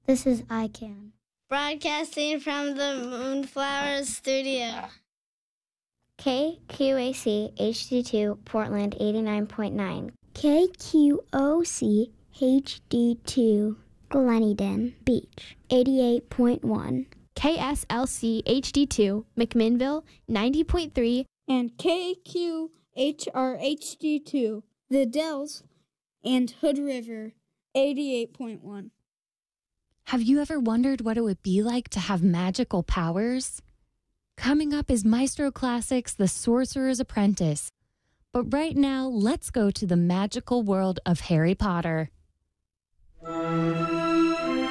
This is ICANN. Broadcasting from the Moonflower Studio. KQAC HD2 Portland 89.9. KQOC HD2 Gleneden Beach 88.1. KSLC HD2 McMinnville 90.3. And KQHR HD2 The Dells and Hood River 88.1. Have you ever wondered what it would be like to have magical powers? Coming up is Maestro Classics The Sorcerer's Apprentice. But right now, let's go to the magical world of Harry Potter.